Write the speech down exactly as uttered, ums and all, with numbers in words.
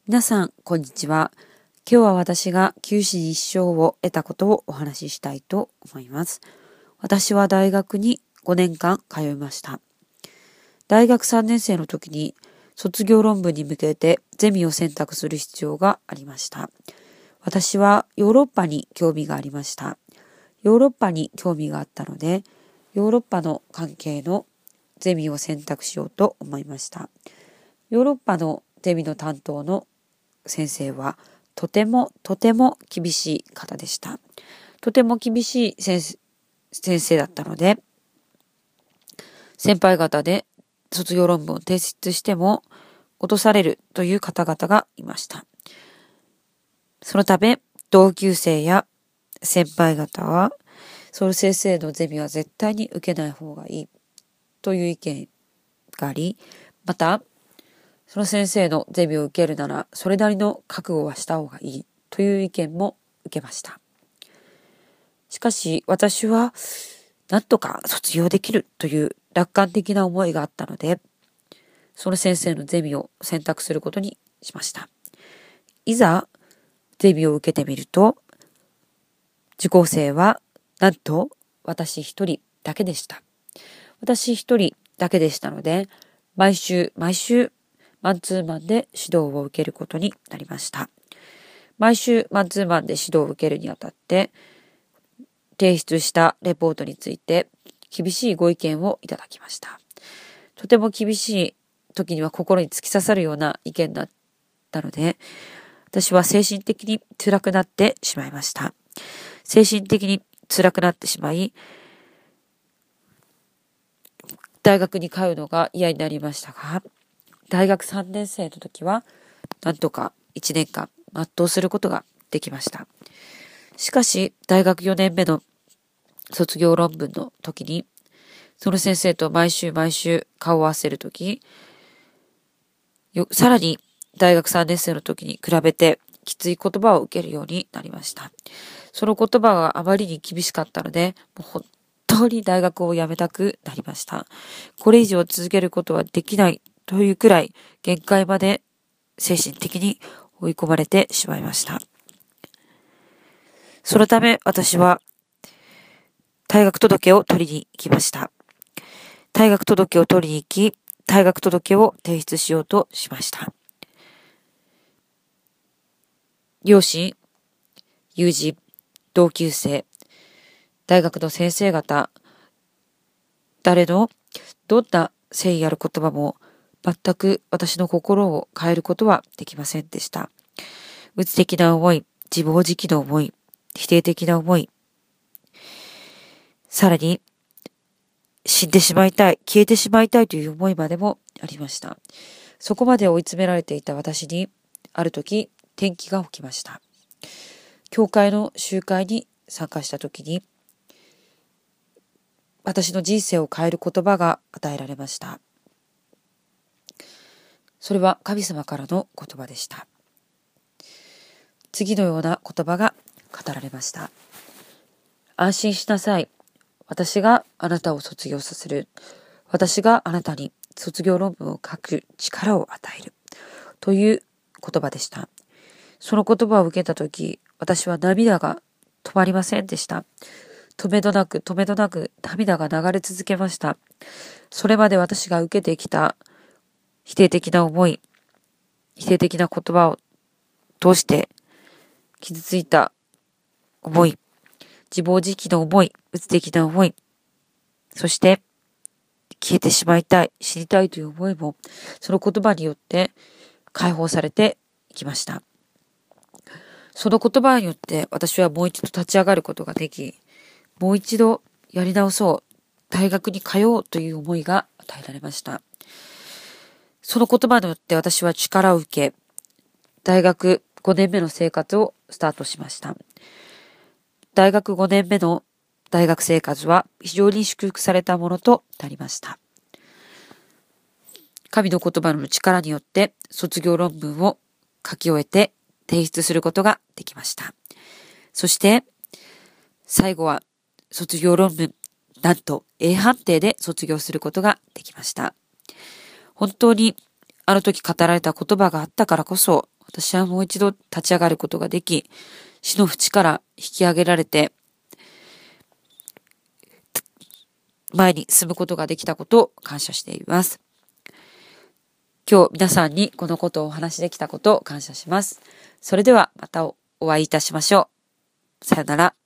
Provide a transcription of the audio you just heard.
皆さん、こんにちは。今日は私が九死一生を得たことをお話ししたいと思います。私は大学にごねんかん通いました。大学さんねん生の時に卒業論文に向けてゼミを選択する必要がありました。私はヨーロッパに興味がありました。ヨーロッパに興味があったので、ヨーロッパの関係のゼミを選択しようと思いました。ヨーロッパのゼミの担当の先生はとてもとても厳しい方でした。とても厳しい先生、先生だったので、先輩方で卒業論文を提出しても落とされるという方々がいました。そのため同級生や先輩方はその先生のゼミは絶対に受けない方がいいという意見があり、またその先生のゼミを受けるならそれなりの覚悟はした方がいいという意見も受けました。しかし私はなんとか卒業できるという楽観的な思いがあったので、その先生のゼミを選択することにしました。いざゼミを受けてみると、受講生はなんと私一人だけでした。私一人だけでしたので、毎週毎週マンツーマンで指導を受けることになりました。毎週マンツーマンで指導を受けるにあたって、提出したレポートについて厳しいご意見をいただきました。とても厳しい時には心に突き刺さるような意見だったので、私は精神的に辛くなってしまいました。精神的に辛くなってしまい、大学に通うのが嫌になりましたが、大学さんねん生の時はなんとかいちねんかん全うすることができました。しかし大学よねんめの卒業論文の時に、その先生と毎週毎週顔を合わせる時、さらに大学さんねん生の時に比べてきつい言葉を受けるようになりました。その言葉があまりに厳しかったので、もう本当に大学を辞めたくなりました。これ以上続けることはできないというくらい限界まで精神的に追い込まれてしまいました。そのため私は退学届を取りに行きました。退学届を取りに行き、退学届を提出しようとしました。両親、友人、同級生、大学の先生方、誰のどんな誠意ある言葉も全く私の心を変えることはできませんでした。うつ的な思い、自暴自棄の思い、否定的な思い、さらに死んでしまいたい、消えてしまいたいという思いまでもありました。そこまで追い詰められていた私に、ある時転機が起きました。教会の集会に参加した時に、私の人生を変える言葉が与えられました。それは神様からの言葉でした。次のような言葉が語られました。安心しなさい。私があなたを卒業させる。私があなたに卒業論文を書く力を与える。という言葉でした。その言葉を受けたとき、私は涙が止まりませんでした。止めどなく止めどなく涙が流れ続けました。それまで私が受けてきた否定的な思い、否定的な言葉を通して傷ついた思い、自暴自棄の思い、うつ的な思い、そして消えてしまいたい、死にたいという思いも、その言葉によって解放されていきました。その言葉によって私はもう一度立ち上がることができ、もう一度やり直そう、大学に通おうという思いが与えられました。その言葉によって私は力を受け、大学ごねんめの生活をスタートしました。大学ごねんめの大学生活は非常に祝福されたものとなりました。神の言葉の力によって卒業論文を書き終えて提出することができました。そして最後は卒業論文、なんと A 判定で卒業することができました。本当にあの時語られた言葉があったからこそ、 私はもう一度立ち上がることができ、死の淵から引き上げられて、前に進むことができたことを感謝しています。今日皆さんにこのことをお話しできたことを感謝します。それではまたお会いいたしましょう。さよなら。